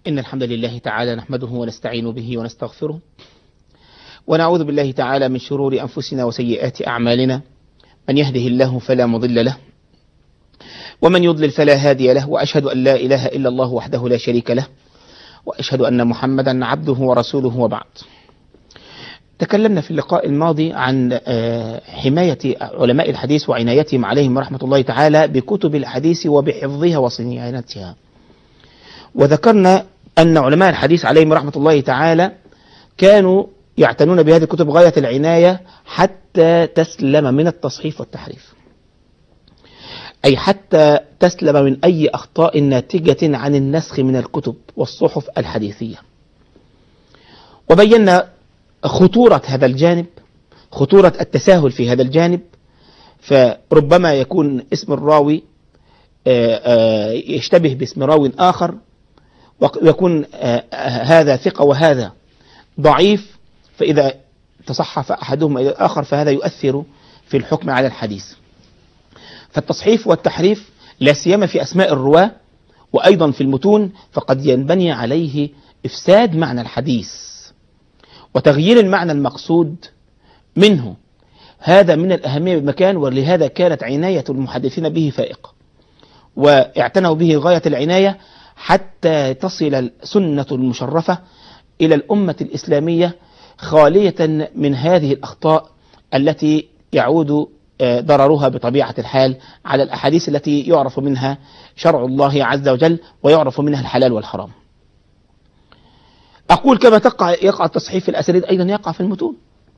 إن الحمد لله تعالى نحمده ونستعين به ونستغفره، ونعوذ بالله تعالى من شرور أنفسنا وسيئات أعمالنا. من يهده الله فلا مضل له، ومن يضلل فلا هادي له، وأشهد أن لا إله إلا الله وحده لا شريك له، وأشهد أن محمدا عبده ورسوله، وبعد. تكلمنا في اللقاء الماضي عن حماية علماء الحديث وعنايتهم عليهم رحمة الله تعالى بكتب الحديث وبحفظها وصيانتها، وذكرنا أن علماء الحديث عليهم رحمة الله تعالى كانوا يعتنون بهذه الكتب غاية العناية حتى تسلم من التصحيف والتحريف، أي حتى تسلم من أي أخطاء ناتجة عن النسخ من الكتب والصحف الحديثية. وبينا خطورة هذا الجانب، خطورة التساهل في هذا الجانب، فربما يكون اسم الراوي يشتبه باسم راو آخر، ويكون هذا ثقة وهذا ضعيف، فإذا تصحف أحدهما إلى الآخر فهذا يؤثر في الحكم على الحديث. فالتصحيف والتحريف لا سيما في أسماء الرواة وأيضا في المتون فقد ينبني عليه إفساد معنى الحديث وتغيير المعنى المقصود منه. هذا من الأهمية بمكان، ولهذا كانت عناية المحدثين به فائقة، واعتنوا به غاية العناية حتى تصل السنة المشرفة إلى الأمة الإسلامية خالية من هذه الأخطاء التي يعود ضررها بطبيعة الحال على الأحاديث التي يعرف منها شرع الله عز وجل ويعرف منها الحلال والحرام. أقول كما يقع التصحيف في الأسانيد أيضا يقع في المتون،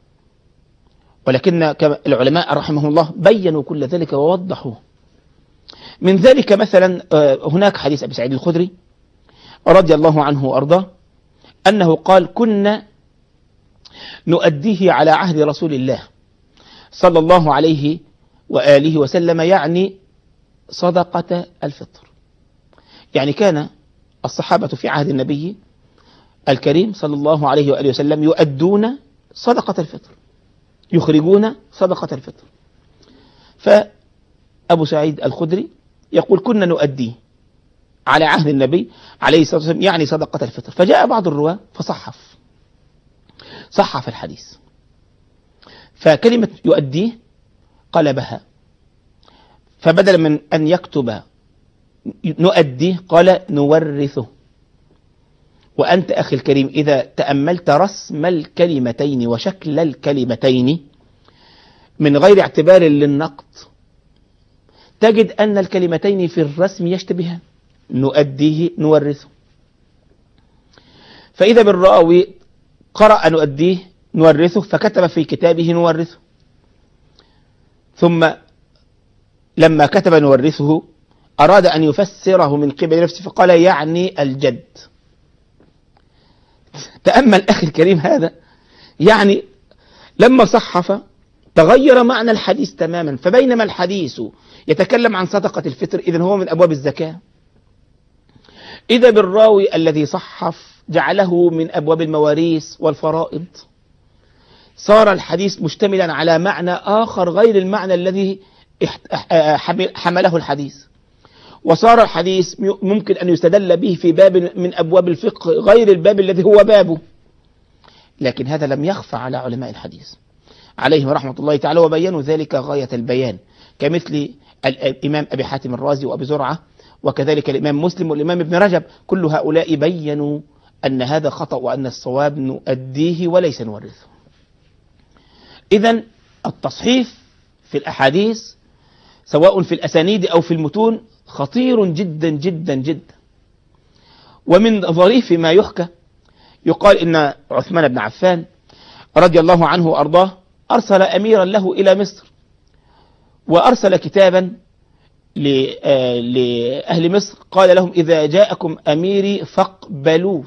ولكن العلماء رحمهم الله بينوا كل ذلك ووضحوه. من ذلك مثلا هناك حديث أبي سعيد الخدري رضي الله عنه وأرضاه أنه قال: كنا نؤديه على عهد رسول الله صلى الله عليه وآله وسلم، يعني صدقة الفطر. يعني كان الصحابة في عهد النبي الكريم صلى الله عليه وآله وسلم يؤدون صدقة الفطر، يخرجون صدقة الفطر. فأبو سعيد الخدري يقول: كنا نؤديه على عهد النبي عليه الصلاة والسلام، يعني صدقة الفطر. فجاء بعض الرواة صحف الحديث، فكلمة يؤديه قلبها، فبدل من أن يكتب نؤديه قال نورثه. وأنت أخي الكريم إذا تأملت رسم الكلمتين وشكل الكلمتين من غير اعتبار للنقد تجد أن الكلمتين في الرسم يشتبهان، نؤديه نورثه. فإذا بالراوي قرأ نؤديه نورثه فكتب في كتابه نورثه، ثم لما كتب نورثه أراد أن يفسره من قبل نفسه فقال يعني الجد. تأمل أخي الكريم هذا، يعني لما صحف تغير معنى الحديث تماما. فبينما الحديث يتكلم عن صدقة الفطر إذن هو من أبواب الزكاة، إذا بالراوي الذي صحف جعله من أبواب المواريث والفرائض، صار الحديث مشتملا على معنى آخر غير المعنى الذي حمله الحديث، وصار الحديث ممكن أن يستدل به في باب من أبواب الفقه غير الباب الذي هو بابه. لكن هذا لم يخفى على علماء الحديث عليهم رحمة الله تعالى، وبينوا ذلك غاية البيان، كمثل الإمام أبي حاتم الرازي وأبي زرعة، وكذلك الإمام مسلم والإمام ابن رجب. كل هؤلاء بينوا أن هذا خطأ وأن الصواب نؤديه وليس نورثه. إذن التصحيف في الأحاديث سواء في الأسانيد أو في المتون خطير جدا جدا جدا. ومن ظريف ما يحكى يقال إن عثمان بن عفان رضي الله عنه وأرضاه أرسل أميرا له إلى مصر، وأرسل كتابا لأهل مصر قال لهم: إذا جاءكم أميري فاقبلوه،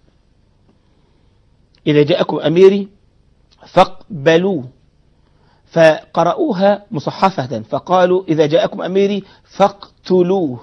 إذا جاءكم أميري فاقبلوه. فقرأوها مصحفة فقالوا: إذا جاءكم أميري فاقتلوه.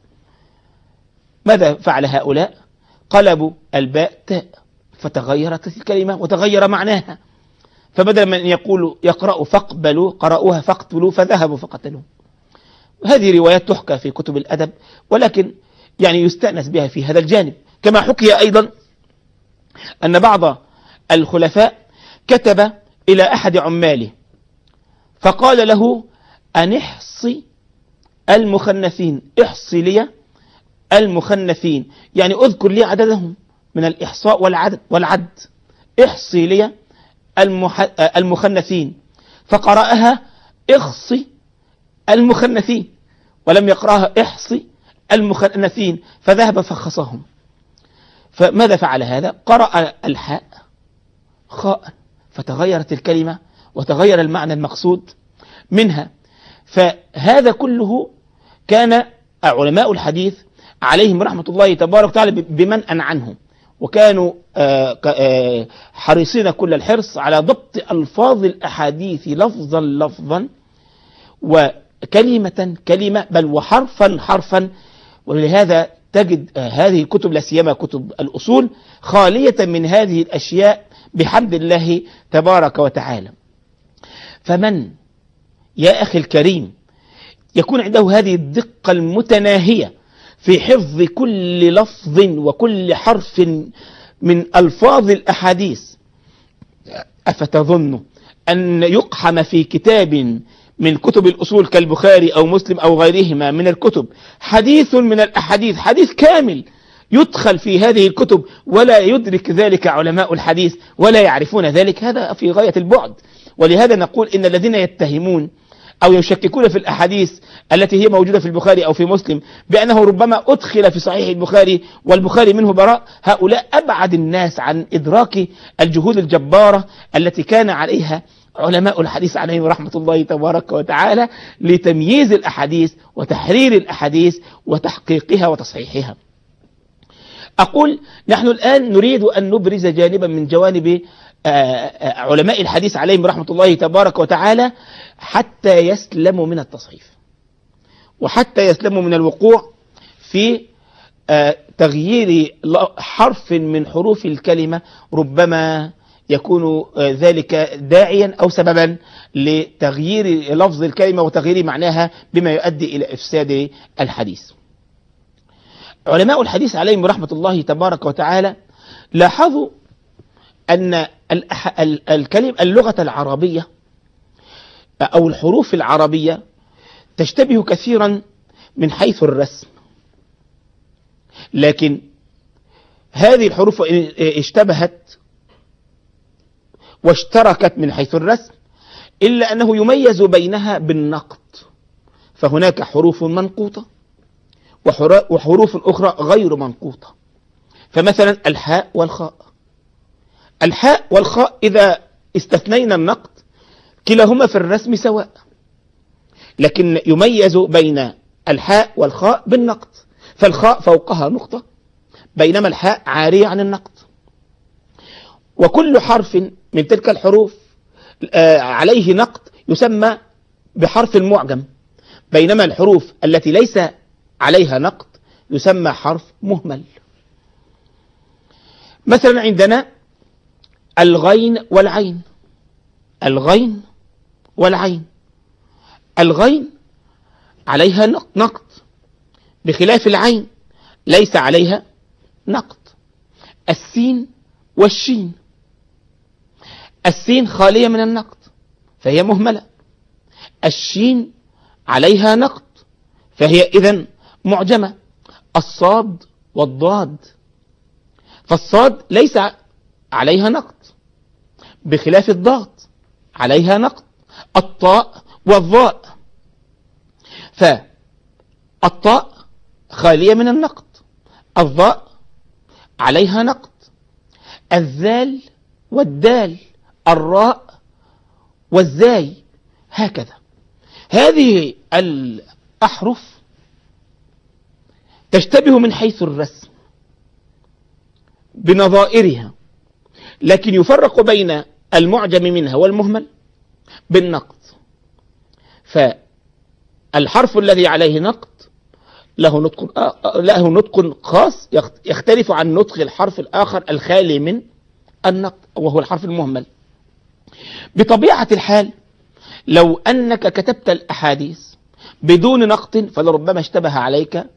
ماذا فعل هؤلاء؟ قلبوا الباء تاء فتغيرت الكلمة وتغير معناها، فبدل من يقرأوا فاقبلوا قرأوها فاقتلوا، فذهبوا فقتلوه. هذه روايات تحكى في كتب الأدب، ولكن يعني يستأنس بها في هذا الجانب. كما حكي أيضا أن بعض الخلفاء كتب إلى أحد عماله فقال له أن احصي المخنثين، احصي لي المخنثين، يعني اذكر لي عددهم من الإحصاء والعد، احصي لي المخنثين، فقرأها اخصي المخنثين، ولم يقرأها احصي المخنثين، فذهب فخصهم. فماذا فعل هذا؟ قرأ الحاء خاء، فتغيرت الكلمة وتغير المعنى المقصود منها. فهذا كله كان علماء الحديث عليهم رحمة الله تبارك وتعالى بمنأ عنه، وكانوا حريصين كل الحرص على ضبط ألفاظ الأحاديث لفظا لفظا وكلمة كلمة، بل وحرفا حرفا. ولهذا تجد هذه الكتب لا سيما كتب الأصول خالية من هذه الأشياء بحمد الله تبارك وتعالى. فمن يا أخي الكريم يكون عنده هذه الدقة المتناهية في حفظ كل لفظ وكل حرف من ألفاظ الأحاديث، أفتظن أن يقحم في كتاب من كتب الأصول كالبخاري أو مسلم أو غيرهما من الكتب حديث من الأحاديث، حديث كامل يدخل في هذه الكتب ولا يدرك ذلك علماء الحديث ولا يعرفون ذلك؟ هذا في غاية البعد. ولهذا نقول إن الذين يتهمون أو يشككون في الأحاديث التي هي موجودة في البخاري أو في مسلم بأنه ربما أدخل في صحيح البخاري والبخاري منه براء، هؤلاء أبعد الناس عن إدراك الجهود الجبارة التي كان عليها علماء الحديث عليهم رحمة الله تبارك وتعالى لتمييز الأحاديث وتحرير الأحاديث وتحقيقها وتصحيحها. أقول نحن الآن نريد أن نبرز جانبا من جوانب علماء الحديث عليهم رحمة الله تبارك وتعالى حتى يسلموا من التصحيف، وحتى يسلموا من الوقوع في تغيير حرف من حروف الكلمة، ربما يكون ذلك داعيا أو سببا لتغيير لفظ الكلمة وتغيير معناها بما يؤدي إلى إفساد الحديث. علماء الحديث عليهم رحمة الله تبارك وتعالى لاحظوا أن اللغة العربية أو الحروف العربية تشتبه كثيرا من حيث الرسم، لكن هذه الحروف اشتبهت واشتركت من حيث الرسم إلا أنه يميز بينها بالنقط، فهناك حروف منقوطة وحروف أخرى غير منقوطة. فمثلا الحاء والخاء، الحاء والخاء إذا استثنينا النقط كلاهما في الرسم سواء، لكن يميز بين الحاء والخاء بالنقط، فالخاء فوقها نقطة بينما الحاء عارية عن النقط. وكل حرف من تلك الحروف عليه نقط يسمى بحرف المعجم، بينما الحروف التي ليس عليها نقط يسمى حرف مهمل. مثلا عندنا الغين والعين، الغين والعين، الغين عليها نقط بخلاف العين ليس عليها نقط. السين والشين، السين خالية من النقط فهي مهملة، الشين عليها نقط فهي إذن معجمة. الصاد والضاد، فالصاد ليس عليها نقط بخلاف الضاد عليها نقط. الطاء والظاء، فالطاء خالية من النقط، الظاء عليها نقط. الذال والدال، الراء والزاي، هكذا. هذه الأحرف تشتبه من حيث الرسم بنظائرها، لكن يفرق بين المعجم منها والمهمل بالنقط. فالحرف الذي عليه نقط له نطق خاص يختلف عن نطق الحرف الآخر الخالي من النقط وهو الحرف المهمل. بطبيعة الحال لو أنك كتبت الأحاديث بدون نقط فلربما اشتبه عليك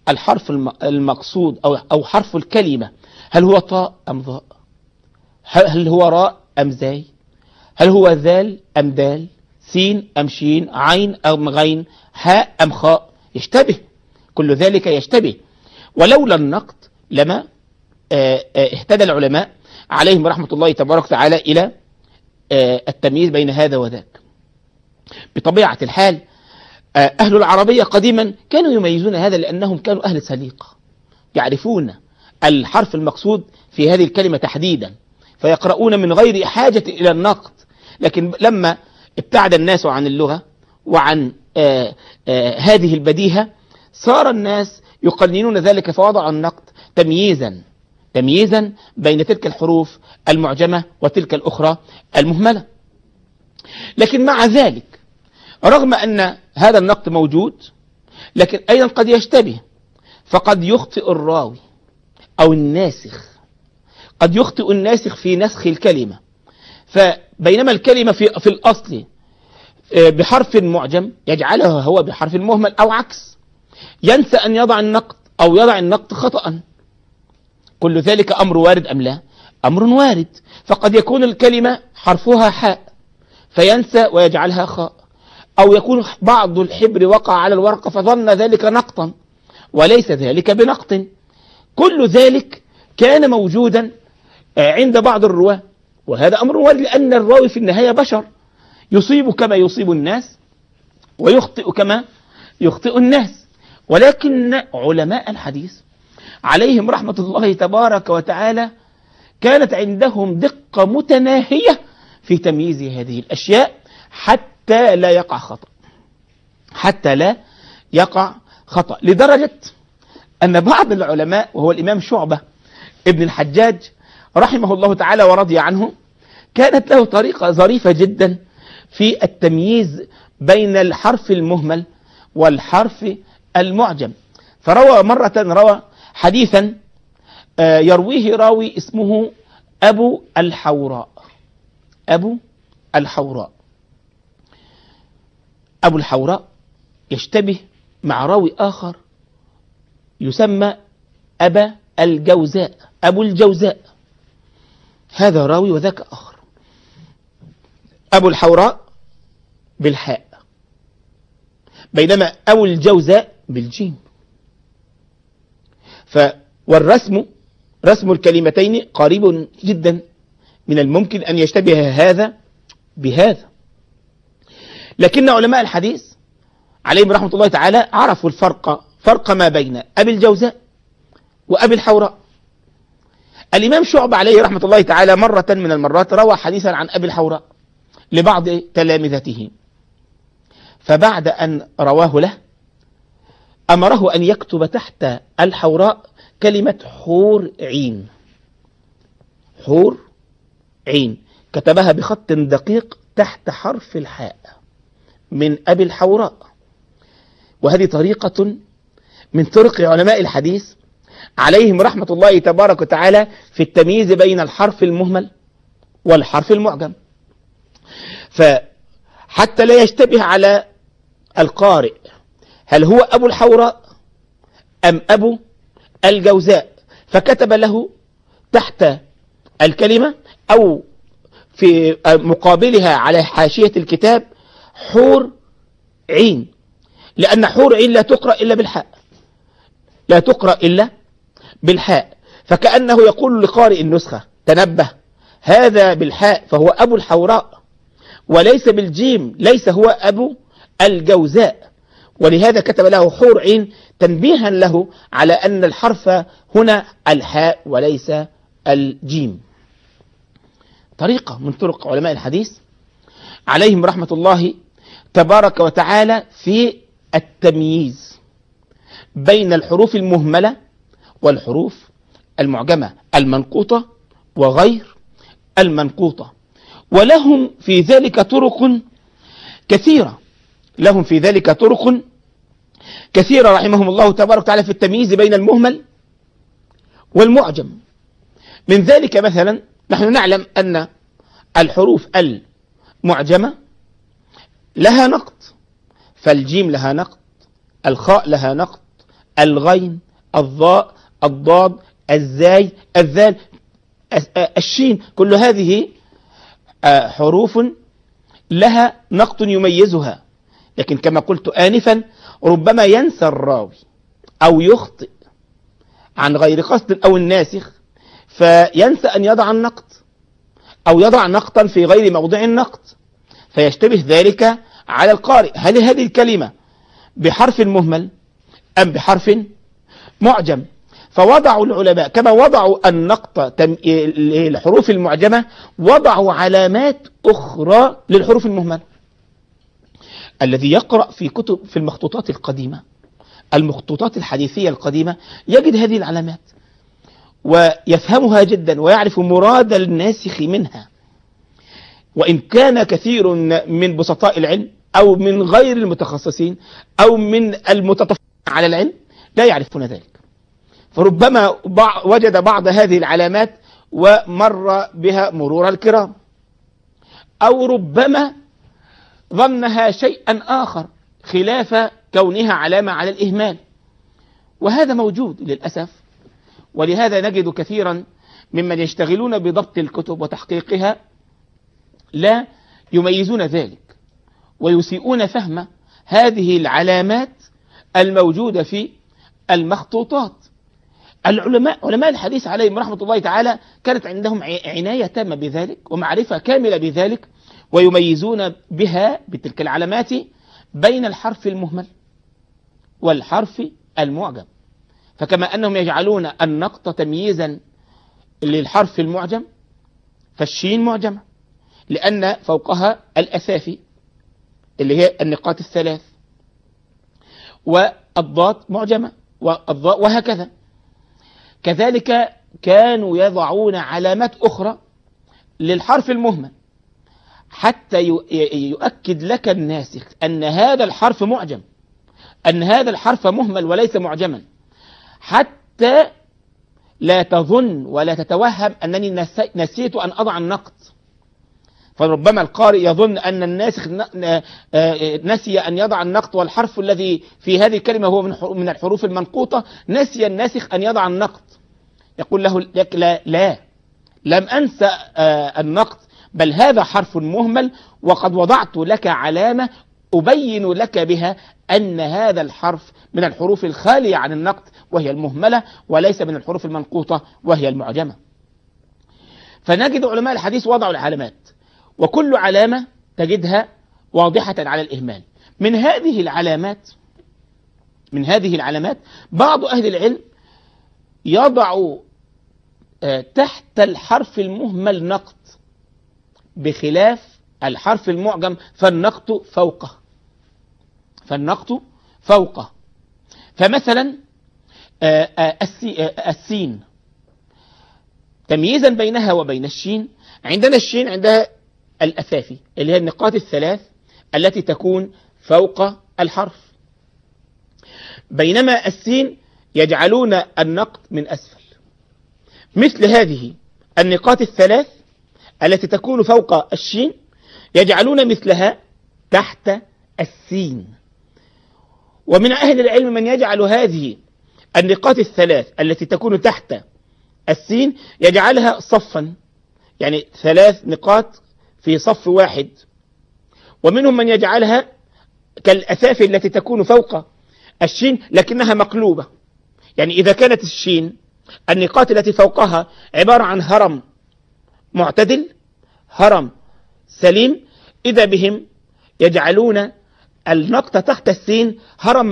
الحرف المقصود أو حرف الكلمة، هل هو طاء أم ظاء؟ هل هو راء أم زاي؟ هل هو ذال أم دال؟ سين أم شين؟ عين أم غين؟ حاء أم خاء؟ يشتبه، كل ذلك يشتبه. ولولا النقد لما اهتدى العلماء عليهم رحمة الله تبارك وتعالى إلى التمييز بين هذا وذاك. بطبيعة الحال أهل العربية قديما كانوا يميزون هذا لأنهم كانوا أهل سليقة، يعرفون الحرف المقصود في هذه الكلمة تحديدا، فيقرؤون من غير حاجة إلى النقد. لكن لما ابتعد الناس عن اللغة وعن هذه البديهة، صار الناس يقننون ذلك، فوضعوا النقد تمييزا بين تلك الحروف المعجمة وتلك الأخرى المهملة. لكن مع ذلك رغم أن هذا النقد موجود، لكن أيضا قد يشتبه، فقد يخطئ الراوي أو الناسخ، قد يخطئ الناسخ في نسخ الكلمة، فبينما الكلمة في الأصل بحرف معجم يجعلها هو بحرف مهمل، أو عكس، ينسى أن يضع النقد أو يضع النقد خطأ. كل ذلك أمر وارد أم لا؟ أمر وارد. فقد يكون الكلمة حرفها حاء فينسى ويجعلها خاء، أو يكون بعض الحبر وقع على الورقة فظن ذلك نقطا وليس ذلك بنقط. كل ذلك كان موجودا عند بعض الرواة، وهذا أمر وارد، لأن الراوي في النهاية بشر، يصيب كما يصيب الناس ويخطئ كما يخطئ الناس. ولكن علماء الحديث عليهم رحمة الله تبارك وتعالى كانت عندهم دقة متناهية في تمييز هذه الأشياء حتى لا يقع خطأ، لدرجة أن بعض العلماء وهو الإمام شعبة ابن الحجاج رحمه الله تعالى ورضي عنه، كانت له طريقة ظريفة جدا في التمييز بين الحرف المهمل والحرف المعجم. روى حديثا يرويه راوي اسمه أبو الحوراء يشتبه مع راوي آخر يسمى أبو الجوزاء، هذا راوي وذاك آخر. أبو الحوراء بالحاء، بينما أبو الجوزاء بالجيم. رسم الكلمتين قريب جدا، من الممكن أن يشتبه هذا بهذا. لكن علماء الحديث عليهم رحمة الله تعالى عرفوا فرق ما بين أبي الجوزاء وأبي الحوراء. الإمام شعبة عليه رحمة الله تعالى مرة من المرات روى حديثا عن أبي الحوراء لبعض تلامذته، فبعد أن رواه له أمره أن يكتب تحت الحوراء كلمة حور عين، كتبها بخط دقيق تحت حرف الحاء من أبي الحوراء. وهذه طريقة من طرق علماء الحديث عليهم رحمة الله تبارك وتعالى في التمييز بين الحرف المهمل والحرف المعجم، فحتى لا يشتبه على القارئ هل هو أبو الحوراء أم أبو الجوزاء، فكتب له تحت الكلمة أو في مقابلها على حاشية الكتاب حور عين، لأن حور عين لا تقرأ إلا بالحاء، فكأنه يقول لقارئ النسخة تنبه، هذا بالحاء فهو أبو الحوراء وليس بالجيم، ليس هو أبو الجوزاء. ولهذا كتب له حور عين تنبيها له على أن الحرف هنا الحاء وليس الجيم. طريقة من طرق علماء الحديث عليهم رحمة الله تبارك وتعالى في التمييز بين الحروف المهملة والحروف المعجمة المنقوطة وغير المنقوطة، ولهم في ذلك طرق كثيرة رحمهم الله تبارك وتعالى في التمييز بين المهمل والمعجم. من ذلك مثلا نحن نعلم أن الحروف المعجمة لها نقط، فالجيم لها نقط، الخاء لها نقط، الغين، الضاء، الضاد، الزاي، الذال، الشين، كل هذه حروف لها نقط يميزها. لكن كما قلت آنفا ربما ينسى الراوي أو يخطئ عن غير قصد أو الناسخ، فينسى أن يضع النقط أو يضع نقطا في غير موضع النقط، فيشتبه ذلك على القارئ. هل هذه الكلمة بحرف مهمل أم بحرف معجم؟ فوضعوا العلماء كما وضعوا النقط للحروف المعجمة، وضعوا علامات أخرى للحروف المهملة. الذي يقرأ في المخطوطات القديمة، المخطوطات الحديثية القديمة، يجد هذه العلامات ويفهمها جدا ويعرف مراد الناسخ منها، وإن كان كثير من بسطاء العلم أو من غير المتخصصين أو من المتطفلين على العلم لا يعرفون ذلك. فربما وجد بعض هذه العلامات ومر بها مرور الكرام، أو ربما ظنها شيئا آخر خلاف كونها علامة على الإهمال، وهذا موجود للأسف. ولهذا نجد كثيرا ممن يشتغلون بضبط الكتب وتحقيقها لا يميزون ذلك ويسيئون فهم هذه العلامات الموجودة في المخطوطات. علماء الحديث عليهم رحمة الله تعالى كانت عندهم عناية تامة بذلك ومعرفة كاملة بذلك، ويميزون بها بتلك العلامات بين الحرف المهمل والحرف المعجم. فكما أنهم يجعلون النقط تمييزا للحرف المعجم، فالشين معجمة لأن فوقها الأسافي اللي هي النقاط الثلاث، والضاد معجمة، والضاء، وهكذا. كذلك كانوا يضعون علامات أخرى للحرف المهمل حتى يؤكد لك الناسخ أن هذا الحرف معجم، أن هذا الحرف مهمل وليس معجما، حتى لا تظن ولا تتوهم أنني نسيت أن أضع النقط. فربما القارئ يظن أن الناسخ نسي أن يضع النقط، والحرف الذي في هذه الكلمة هو من الحروف المنقوطة، نسي الناسخ أن يضع النقط. يقول له لا لم أنسى النقط، بل هذا حرف مهمل، وقد وضعت لك علامة أبين لك بها أن هذا الحرف من الحروف الخالية عن النقط وهي المهملة، وليس من الحروف المنقوطة وهي المعجمة. فنجد علماء الحديث وضعوا العلامات، وكل علامة تجدها واضحة على الإهمال. من هذه العلامات بعض أهل العلم يضع تحت الحرف المهمل نقط، بخلاف الحرف المعجم فالنقط فوقه. فمثلا السين تمييزا بينها وبين الشين، عندنا الشين عندها الأسافي اللي هي النقاط الثلاث التي تكون فوق الحرف، بينما السين يجعلون النقط من أسفل. مثل هذه النقاط الثلاث التي تكون فوق الشين يجعلون مثلها تحت السين. ومن أهل العلم من يجعل هذه النقاط الثلاث التي تكون تحت السين يجعلها صفا، يعني 3 نقاط في صف واحد. ومنهم من يجعلها كالأسافي التي تكون فوق الشين لكنها مقلوبة، يعني إذا كانت الشين النقاط التي فوقها عبارة عن هرم معتدل، هرم سليم، إذا بهم يجعلون النقطة تحت السين هرم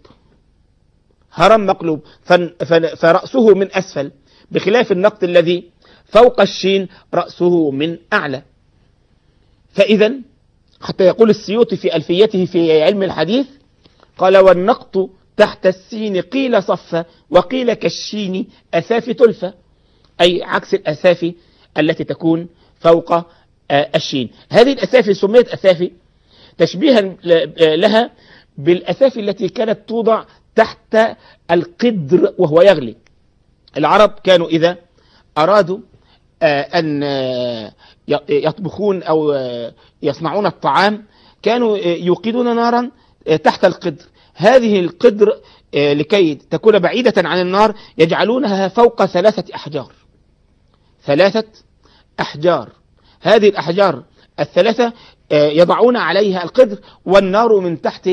مقلوب، فرأسه من أسفل، بخلاف النقط الذي فوق الشين رأسه من أعلى. فإذا حتى يقول السيوطي في ألفيته في علم الحديث قال: والنقط تحت السين قيل صفة وقيل كالشين أسافي تلفة، أي عكس الأسافي التي تكون فوق الشين. هذه الأسافي سميت أسافي تشبيها لها بالأسافي التي كانت توضع تحت القدر وهو يغلي. العرب كانوا إذا أرادوا أن يطبخون أو يصنعون الطعام كانوا يوقدون نارا تحت القدر. هذه القدر لكي تكون بعيدة عن النار يجعلونها فوق 3 أحجار. 3 أحجار، هذه الأحجار ال3 يضعون عليها القدر، والنار من تحت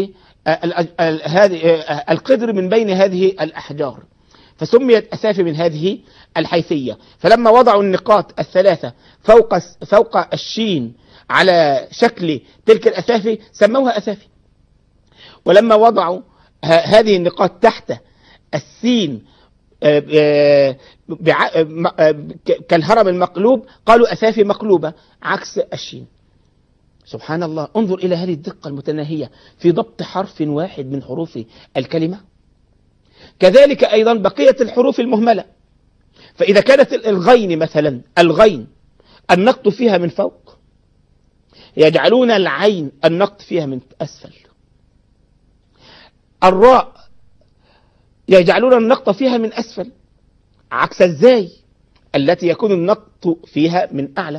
القدر من بين هذه الأحجار، فسميت أسافي من هذه الحيثية. فلما وضعوا النقاط ال3 فوق الشين على شكل تلك الأسافي سموها أسافي، ولما وضعوا هذه النقاط تحت السين كالهرم المقلوب قالوا أسافي مقلوبة عكس الشين. سبحان الله، انظر إلى هذه الدقة المتناهية في ضبط حرف واحد من حروف الكلمة. كذلك أيضا بقية الحروف المهملة، فإذا كانت الغين مثلا، الغين النقط فيها من فوق، يجعلون العين النقط فيها من أسفل. الراء يجعلون النقط فيها من أسفل عكس الزاي التي يكون النقط فيها من أعلى.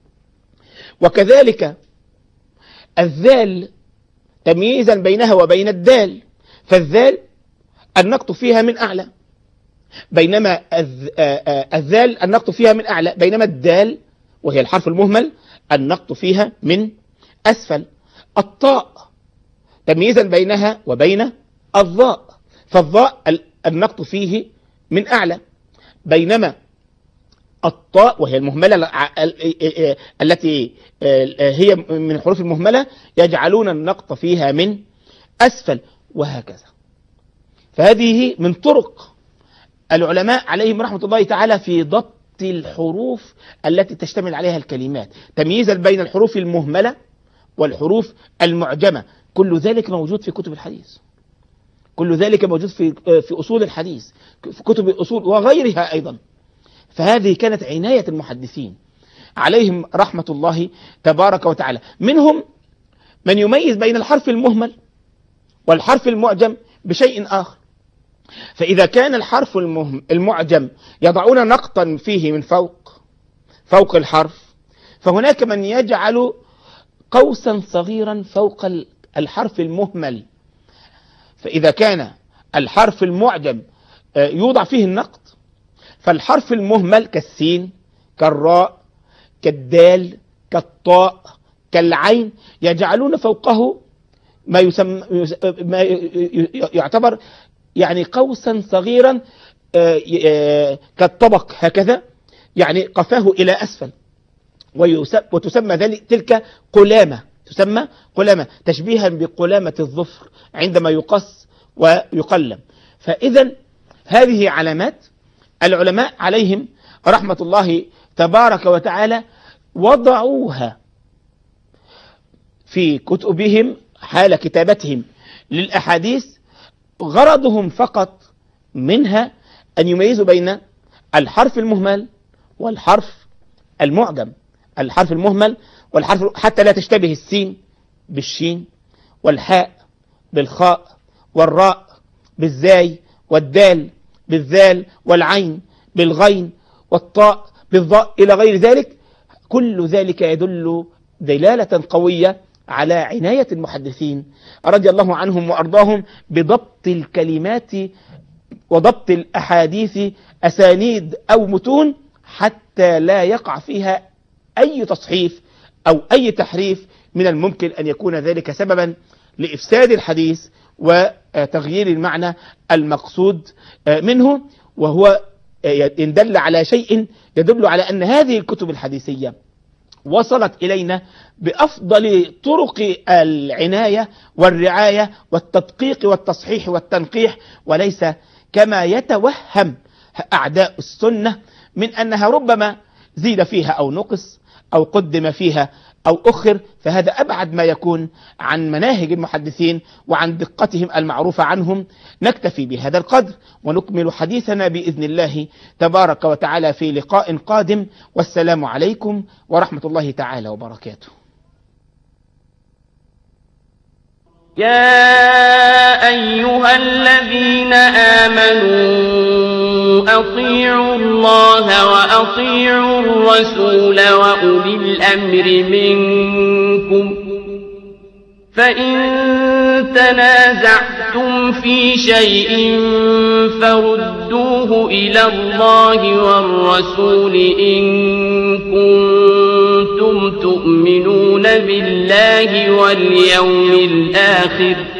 وكذلك الذال تمييزا بينها وبين الدال، فالذال النقط فيها من أعلى، بينما الذال النقط فيها من أعلى، بينما الدال وهي الحرف المهمل النقط فيها من أسفل. الطاء تمييزا بينها وبين الضاء، فالضاء النقط فيه من أعلى، بينما الطاء وهي المهملة التي هي من الحروف المهملة يجعلون النقط فيها من أسفل، وهكذا. فهذه من طرق العلماء عليهم رحمة الله تعالى في ضبط الحروف التي تشتمل عليها الكلمات، تمييزا بين الحروف المهملة والحروف المعجمة. كل ذلك موجود في كتب الحديث، كل ذلك موجود في أصول الحديث، في كتب الأصول وغيرها أيضا. فهذه كانت عناية المحدثين عليهم رحمة الله تبارك وتعالى. منهم من يميز بين الحرف المهمل والحرف المعجم بشيء آخر، فإذا كان الحرف المعجم يضعون نقطا فيه من فوق الحرف، فهناك من يجعل قوسا صغيرا فوق الحرف المهمل. فإذا كان الحرف المعجم يوضع فيه النقط، فالحرف المهمل كالسين كالراء كالدال كالطاء كالعين يجعلون فوقه ما يعتبر يعني قوسا صغيرا كالطبق هكذا، يعني قفاه إلى أسفل، وتسمى تلك قلامة، تسمى قلامة تشبيها بقلامة الظفر عندما يقص ويقلم. فإذا هذه علامات العلماء عليهم رحمة الله تبارك وتعالى وضعوها في كتبهم حال كتابتهم للأحاديث، غرضهم فقط منها أن يميزوا بين الحرف المهمل والحرف المعجم. الحرف المهمل والحرف حتى لا تشتبه السين بالشين، والحاء بالخاء، والراء بالزاي، والدال بالذال، والعين بالغين، والطاء بالضاء إلى غير ذلك. كل ذلك يدل دلالة قوية على عناية المحدثين رضي الله عنهم وأرضاهم بضبط الكلمات وضبط الأحاديث أسانيد أو متون، حتى لا يقع فيها أي تصحيف أو أي تحريف من الممكن أن يكون ذلك سببا لإفساد الحديث وتغيير المعنى المقصود منه. وهو إن دل على شيء يدل على أن هذه الكتب الحديثية وصلت إلينا بأفضل طرق العناية والرعاية والتدقيق والتصحيح والتنقيح، وليس كما يتوهم أعداء السنة من أنها ربما زيد فيها أو نقص أو قدم فيها أو أخر. فهذا أبعد ما يكون عن مناهج المحدثين وعن دقتهم المعروفة عنهم. نكتفي بهذا القدر ونكمل حديثنا بإذن الله تبارك وتعالى في لقاء قادم، والسلام عليكم ورحمة الله تعالى وبركاته. يا أيها الذين آمنوا أطيعوا الله وأطيعوا الرسول وأولي الأمر منكم، فإن تنازعتم في شيء فردوه إلى الله والرسول إن كنتم تؤمنون بالله واليوم الآخر